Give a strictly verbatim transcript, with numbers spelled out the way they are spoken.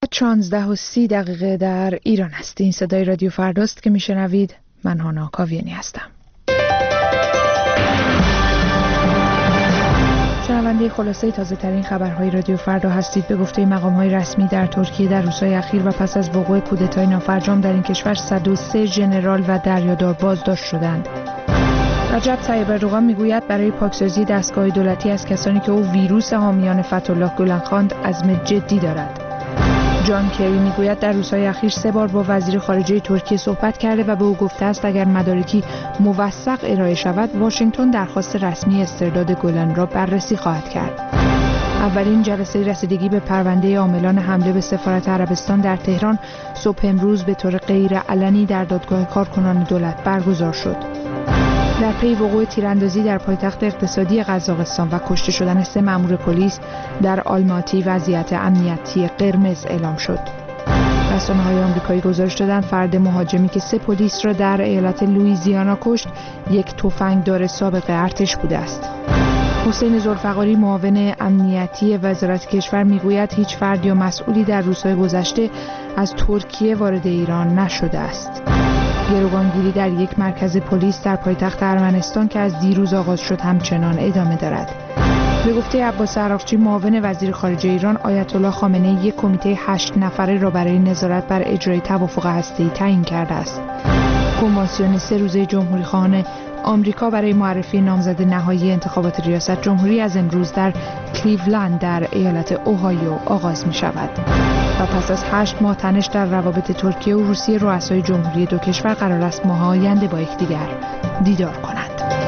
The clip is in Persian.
چهارده و سی دقیقه در ایران است. این صدای رادیو فرداست که میشنوید. من هانا کاویانی هستم. شنونده خلاصه تازه ترین خبرهای رادیو فردا هستید. به گفته مقام‌های رسمی در ترکیه در روزهای اخیر و پس از وقوع کودتای نافرجام در این کشور صد و سه ژنرال و دریادار بازداشت شدند. رجب طیب اردوغان میگوید برای پاکسازی دستگاه دولتی از کسانی که او ویروس حامیان فتح‌الله گلن خواند عزم جدی دارد. جان کری میگوید در روزهای اخیر سه بار با وزیر خارجه ترکیه صحبت کرده و به او گفته است اگر مدارکی موثق ارائه شود واشنگتن درخواست رسمی استرداد گلن را بررسی خواهد کرد. اولین جلسه رسیدگی به پرونده عاملان حمله به سفارت عربستان در تهران صبح امروز به طور غیر علنی در دادگاه کارکنان دولت برگزار شد. در پی وقوع تیراندازی در پایتخت اقتصادی قزاقستان و کشته شدن سه مأمور پلیس در آلماتی وضعیت امنیتی قرمز اعلام شد. رسانه‌های آمریکایی گزارش دادند فرد مهاجمی که سه پلیس را در ایالت لوئیزیانا کشت یک تفنگدار سابق ارتش بوده است. حسین ذوالفقاری معاون امنیتی وزارت کشور میگوید هیچ فرد یا مسئولی در روزهای گذشته از ترکیه وارد ایران نشده است. گروگانگیری در یک مرکز پلیس در پایتخت ارمنستان که از دیروز آغاز شد همچنان ادامه دارد. به گفته عباس عراقچی معاون وزیر خارجه ایران، آیت الله خامنه‌ای یک کمیته هشت نفره را برای نظارت بر اجرای توافق هسته‌ای تعیین کرده است. کنوانسیون سه روزه جمهوری خواهان آمریکا برای معرفی نامزد نهایی انتخابات ریاست جمهوری از امروز در کلیولند در ایالت اوهایو آغاز می شود و پس از هشت ماه تنش در روابط ترکیه و روسیه رؤسای جمهوری دو کشور قرار است ماه آینده با یکدیگر دیدار کنند.